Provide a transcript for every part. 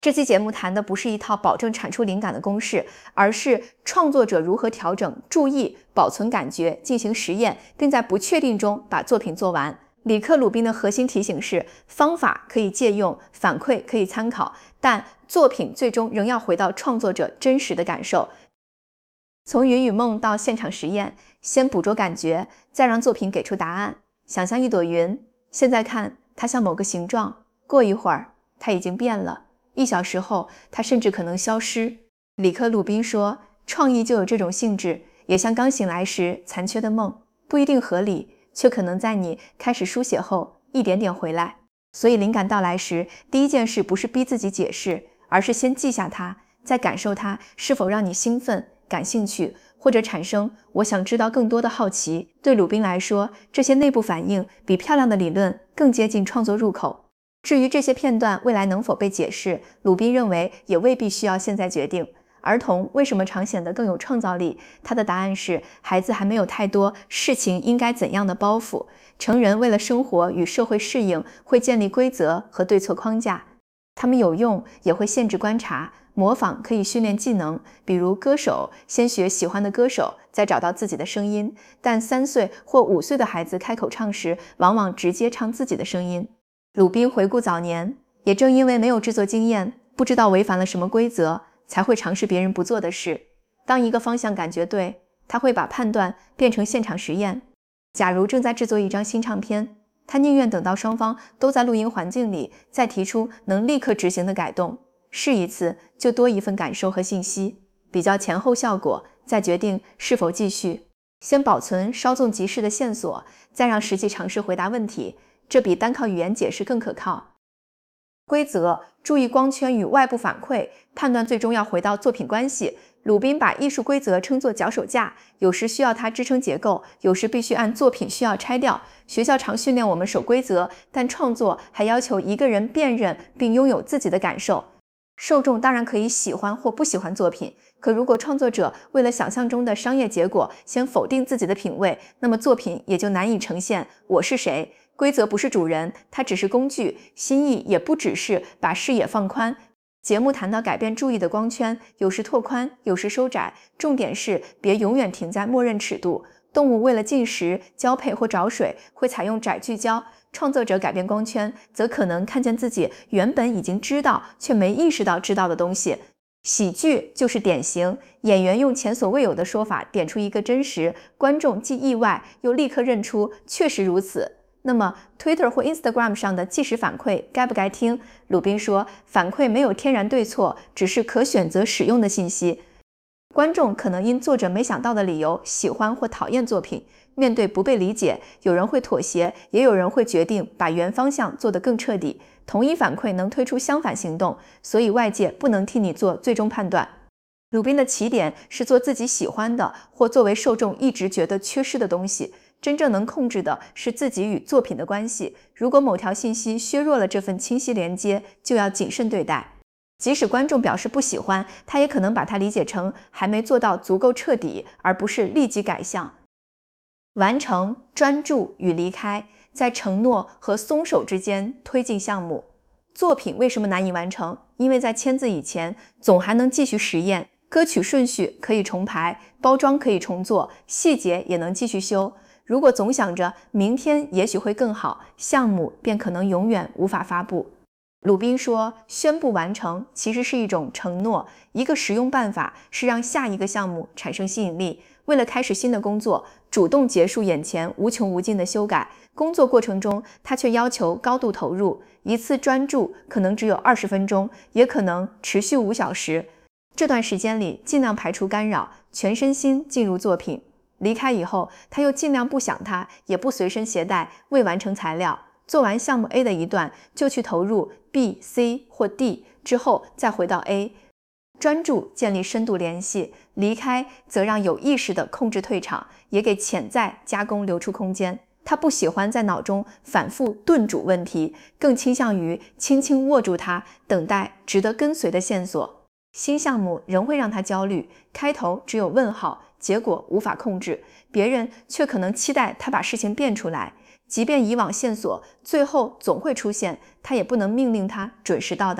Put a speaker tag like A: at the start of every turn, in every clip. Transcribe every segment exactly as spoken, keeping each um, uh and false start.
A: 这期节目谈的不是一套保证产出灵感的公式，而是创作者如何调整注意、保存感觉，进行实验，并在不确定中把作品做完。里克·鲁宾的核心提醒是：方法可以借用，反馈可以参考，但作品最终仍要回到创作者真实的感受。从云与梦到现场实验，先捕捉感觉，再让作品给出答案。想象一朵云，现在看它像某个形状，过一会儿它已经变了。一小时后，它甚至可能消失。里克·鲁宾说，创意就有这种性质，也像刚醒来时残缺的梦，不一定合理，却可能在你开始书写后一点点回来。所以灵感到来时，第一件事不是逼自己解释，而是先记下它，再感受它是否让你兴奋、感兴趣，或者产生我想知道更多的好奇。对鲁宾来说，这些内部反应比漂亮的理论更接近创作入口。至于这些片段未来能否被解释，鲁宾认为也未必需要现在决定。儿童为什么常显得更有创造力？他的答案是，孩子还没有太多事情应该怎样的包袱。成人为了生活与社会适应，会建立规则和对错框架。他们有用，也会限制观察。模仿可以训练技能，比如歌手先学喜欢的歌手，再找到自己的声音。但三岁或五岁的孩子开口唱时，往往直接唱自己的声音。鲁宾回顾早年，也正因为没有制作经验，不知道违反了什么规则，才会尝试别人不做的事。当一个方向感觉对，他会把判断变成现场实验。假如正在制作一张新唱片，他宁愿等到双方都在录音环境里，再提出能立刻执行的改动。试一次就多一份感受和信息，比较前后效果，再决定是否继续。先保存稍纵即逝的线索，再让实际尝试回答问题，这比单靠语言解释更可靠。规则，注意光圈与外部反馈，判断最终要回到作品关系。鲁宾把艺术规则称作脚手架，有时需要它支撑结构，有时必须按作品需要拆掉。学校常训练我们守规则，但创作还要求一个人辨认并拥有自己的感受。受众当然可以喜欢或不喜欢作品，可如果创作者为了想象中的商业结果先否定自己的品味，那么作品也就难以呈现我是谁。规则不是主人，它只是工具，心意也不只是把视野放宽。节目谈到改变注意的光圈，有时拓宽，有时收窄，重点是别永远停在默认尺度。动物为了进食、交配或找水，会采用窄聚焦。创作者改变光圈，则可能看见自己原本已经知道却没意识到知道的东西。喜剧就是典型，演员用前所未有的说法点出一个真实，观众既意外又立刻认出确实如此。那么 Twitter 或 Instagram 上的即时反馈该不该听？鲁宾说，反馈没有天然对错，只是可选择使用的信息。观众可能因作者没想到的理由喜欢或讨厌作品。面对不被理解，有人会妥协，也有人会决定把原方向做得更彻底。同一反馈能推出相反行动，所以外界不能替你做最终判断。鲁宾的起点是做自己喜欢的，或作为受众一直觉得缺失的东西。真正能控制的是自己与作品的关系。如果某条信息削弱了这份清晰连接，就要谨慎对待。即使观众表示不喜欢，他也可能把它理解成还没做到足够彻底，而不是立即改向。完成、专注与离开，在承诺和松手之间推进项目。作品为什么难以完成？因为在签字以前，总还能继续实验，歌曲顺序可以重排，包装可以重做，细节也能继续修。如果总想着明天也许会更好，项目便可能永远无法发布。鲁宾说，宣布完成其实是一种承诺，一个实用办法是让下一个项目产生吸引力。为了开始新的工作，主动结束眼前无穷无尽的修改。工作过程中，他却要求高度投入，一次专注可能只有二十分钟，也可能持续五小时。这段时间里，尽量排除干扰，全身心进入作品。离开以后，他又尽量不想它，也不随身携带未完成材料。做完项目 A 的一段，就去投入 B、C 或 D， 之后再回到 A。专注建立深度联系，离开则让有意识地控制退场，也给潜在加工留出空间。他不喜欢在脑中反复炖煮问题，更倾向于轻轻握住它，等待值得跟随的线索。新项目仍会让他焦虑，开头只有问号，结果无法控制，别人却可能期待他把事情变出来。即便以往线索最后总会出现，他也不能命令他准时到达。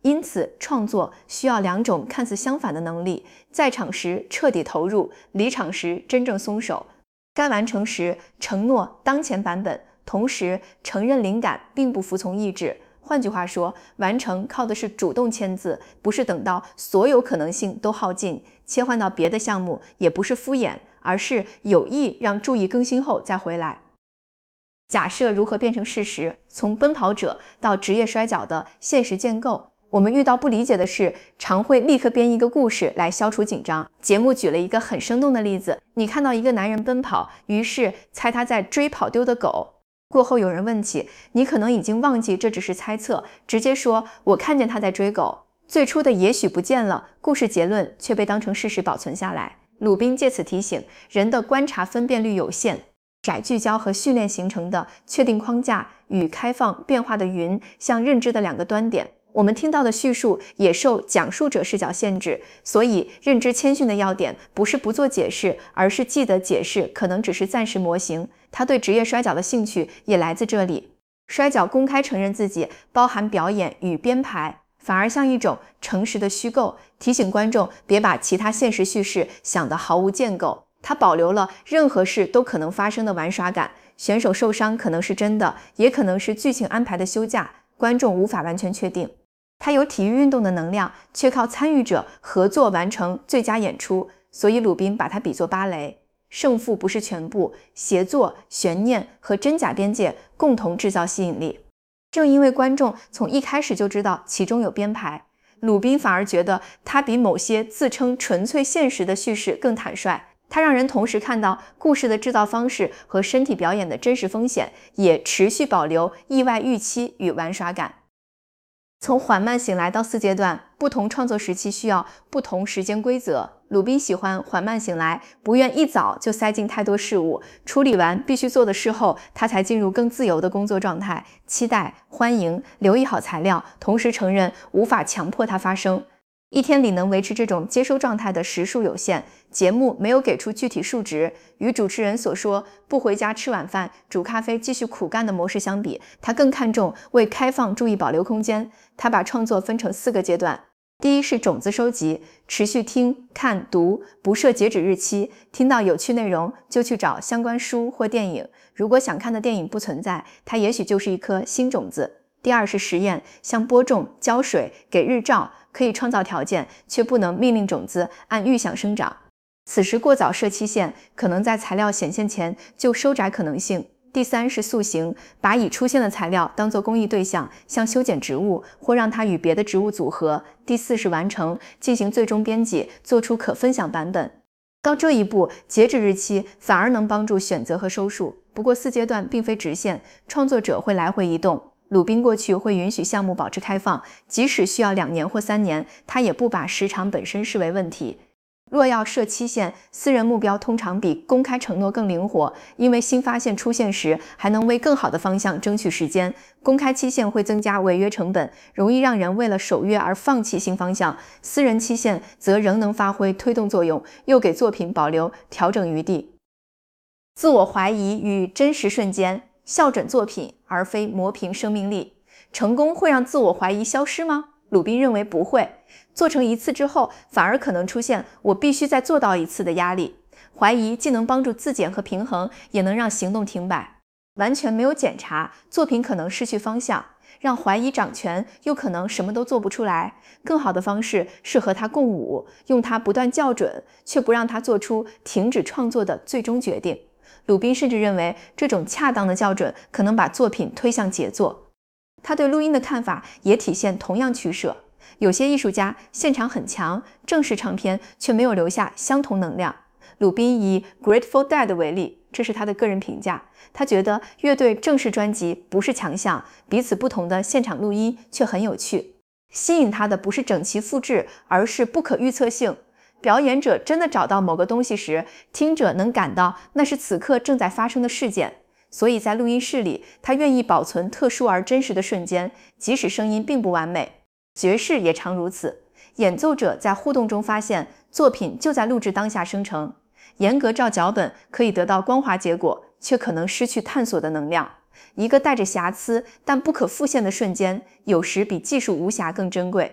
A: 因此，创作需要两种看似相反的能力：在场时彻底投入，离场时真正松手。该完成时承诺当前版本，同时承认灵感并不服从意志。换句话说，完成靠的是主动签字，不是等到所有可能性都耗尽，切换到别的项目，也不是敷衍，而是有意让注意更新后再回来。假设如何变成事实？从奔跑者到职业摔跤的现实建构，我们遇到不理解的事，常会立刻编一个故事来消除紧张。节目举了一个很生动的例子：你看到一个男人奔跑，于是猜他在追跑丢的狗。过后有人问起，你可能已经忘记这只是猜测，直接说我看见他在追狗。最初的也许不见了，故事结论却被当成事实保存下来。鲁宾借此提醒，人的观察分辨率有限，窄聚焦和训练形成的确定框架与开放变化的云像认知的两个端点。我们听到的叙述也受讲述者视角限制，所以认知谦逊的要点不是不做解释，而是记得解释可能只是暂时模型。他对职业摔跤的兴趣也来自这里。摔跤公开承认自己包含表演与编排，反而像一种诚实的虚构，提醒观众别把其他现实叙事想得毫无建构。他保留了任何事都可能发生的玩耍感，选手受伤可能是真的，也可能是剧情安排的休假，观众无法完全确定。他有体育运动的能量，却靠参与者合作完成最佳演出，所以鲁宾把它比作芭蕾。胜负不是全部，协作、悬念和真假边界共同制造吸引力。正因为观众从一开始就知道其中有编排，鲁宾反而觉得他比某些自称纯粹现实的叙事更坦率。他让人同时看到故事的制造方式和身体表演的真实风险，也持续保留意外预期与玩耍感。从缓慢醒来到四阶段，不同创作时期需要不同时间规则。鲁宾喜欢缓慢醒来，不愿一早就塞进太多事物，处理完必须做的事后，他才进入更自由的工作状态，期待、欢迎、留意好材料，同时承认无法强迫它发生。一天里能维持这种接收状态的时数有限，节目没有给出具体数值。与主持人所说不回家吃晚饭、煮咖啡继续苦干的模式相比，他更看重为开放注意保留空间。他把创作分成四个阶段。第一是种子收集，持续听、看、读，不设截止日期，听到有趣内容就去找相关书或电影。如果想看的电影不存在，它也许就是一颗新种子。第二是实验，像播种、浇水、给日照，可以创造条件，却不能命令种子按预想生长。此时过早设期限，可能在材料显现前就收窄可能性。第三是塑形，把已出现的材料当作工艺对象，像修剪植物或让它与别的植物组合。第四是完成，进行最终编辑，做出可分享版本。到这一步，截止日期反而能帮助选择和收束。不过四阶段并非直线，创作者会来回移动。鲁宾过去会允许项目保持开放，即使需要两年或三年，他也不把时长本身视为问题。若要设期限，私人目标通常比公开承诺更灵活，因为新发现出现时还能为更好的方向争取时间。公开期限会增加违约成本，容易让人为了守约而放弃新方向。私人期限则仍能发挥推动作用，又给作品保留调整余地。自我怀疑与真实瞬间，校准作品而非磨平生命力。成功会让自我怀疑消失吗？鲁宾认为不会。做成一次之后，反而可能出现我必须再做到一次的压力。怀疑既能帮助自检和平衡，也能让行动停摆。完全没有检查，作品可能失去方向；让怀疑掌权，又可能什么都做不出来。更好的方式是和他共舞，用它不断校准，却不让他做出停止创作的最终决定。鲁宾甚至认为，这种恰当的校准可能把作品推向杰作。他对录音的看法也体现同样取舍。有些艺术家现场很强，正式唱片却没有留下相同能量。鲁宾以 Grateful Dead 为例，这是他的个人评价。他觉得乐队正式专辑不是强项，彼此不同的现场录音却很有趣。吸引他的不是整齐复制，而是不可预测性。表演者真的找到某个东西时，听者能感到那是此刻正在发生的事件。所以在录音室里，他愿意保存特殊而真实的瞬间，即使声音并不完美。爵士也常如此，演奏者在互动中发现作品就在录制当下生成。严格照脚本可以得到光滑结果，却可能失去探索的能量。一个带着瑕疵但不可复现的瞬间，有时比技术无瑕更珍贵。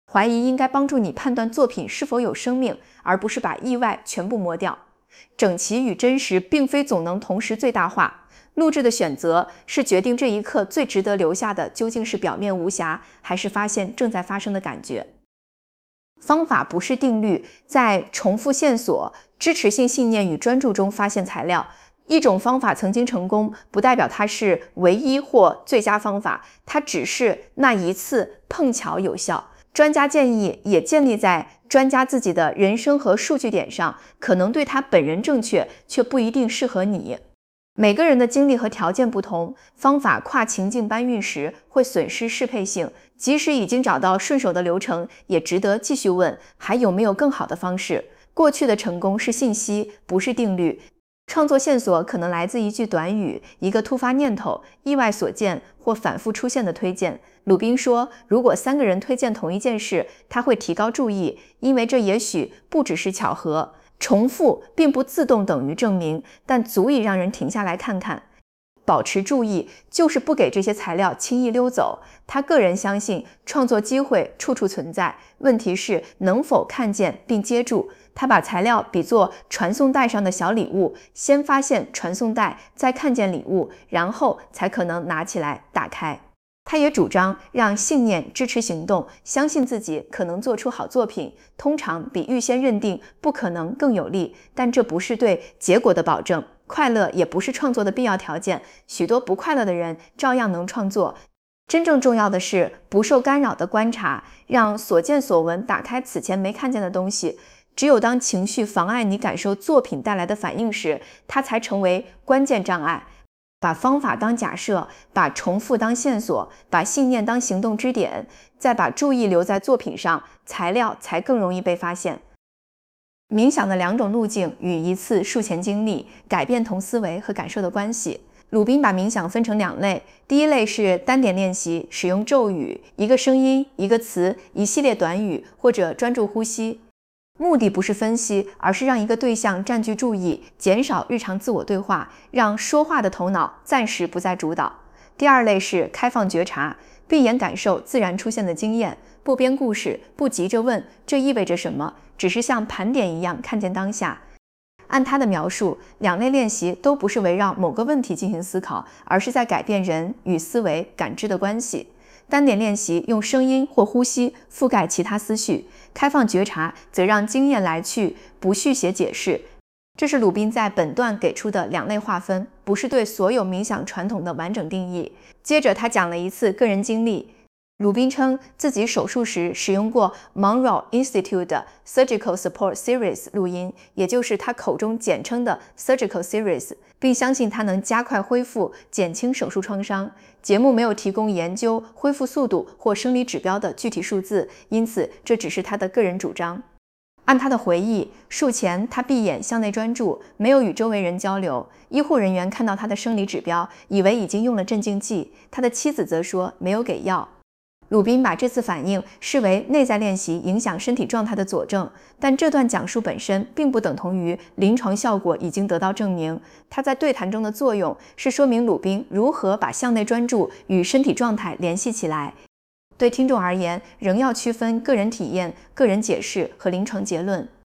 A: 怀疑应该帮助你判断作品是否有生命，而不是把意外全部抹掉。整齐与真实并非总能同时最大化，录制的选择是决定这一刻最值得留下的究竟是表面无瑕，还是发现正在发生的感觉。方法不是定律，在重复线索、支持性信念与专注中发现材料。一种方法曾经成功，不代表它是唯一或最佳方法，它只是那一次碰巧有效。专家建议也建立在专家自己的人生和数据点上，可能对他本人正确，却不一定适合你。每个人的经历和条件不同，方法跨情境搬运时会损失适配性。即使已经找到顺手的流程，也值得继续问，还有没有更好的方式？过去的成功是信息，不是定律。创作线索可能来自一句短语、一个突发念头、意外所见或反复出现的推荐。鲁宾说，如果三个人推荐同一件事，他会提高注意，因为这也许不只是巧合。重复并不自动等于证明，但足以让人停下来看看。保持注意，就是不给这些材料轻易溜走。他个人相信，创作机会处处存在，问题是能否看见并接住。他把材料比作传送带上的小礼物，先发现传送带，再看见礼物，然后才可能拿起来打开。他也主张让信念支持行动，相信自己可能做出好作品，通常比预先认定不可能更有利，但这不是对结果的保证。快乐也不是创作的必要条件，许多不快乐的人照样能创作。真正重要的是不受干扰的观察，让所见所闻打开此前没看见的东西。只有当情绪妨碍你感受作品带来的反应时，它才成为关键障碍。把方法当假设，把重复当线索，把信念当行动支点，再把注意留在作品上，材料才更容易被发现。冥想的两种路径与一次术前经历、改变同思维和感受的关系。鲁宾把冥想分成两类，第一类是单点练习，使用咒语、一个声音、一个词、一系列短语或者专注呼吸。目的不是分析，而是让一个对象占据注意，减少日常自我对话，让说话的头脑暂时不再主导。第二类是开放觉察，闭眼感受自然出现的经验，不编故事，不急着问这意味着什么，只是像盘点一样看见当下。按他的描述，两类练习都不是围绕某个问题进行思考，而是在改变人与思维感知的关系。单点练习用声音或呼吸覆盖其他思绪，开放觉察则让经验来去，不续写解释。这是鲁宾在本段给出的两类划分，不是对所有冥想传统的完整定义。接着他讲了一次个人经历。鲁宾称自己手术时使用过 Monroe Institute 的 Surgical Support Series 录音，也就是他口中简称的 Surgical Series， 并相信它能加快恢复，减轻手术创伤。节目没有提供研究恢复速度或生理指标的具体数字，因此这只是他的个人主张。按他的回忆，术前他闭眼向内专注，没有与周围人交流。医护人员看到他的生理指标，以为已经用了镇静剂，他的妻子则说没有给药。鲁宾把这次反应视为内在练习影响身体状态的佐证，但这段讲述本身并不等同于临床效果已经得到证明。它在对谈中的作用是说明鲁宾如何把向内专注与身体状态联系起来。对听众而言，仍要区分个人体验、个人解释和临床结论。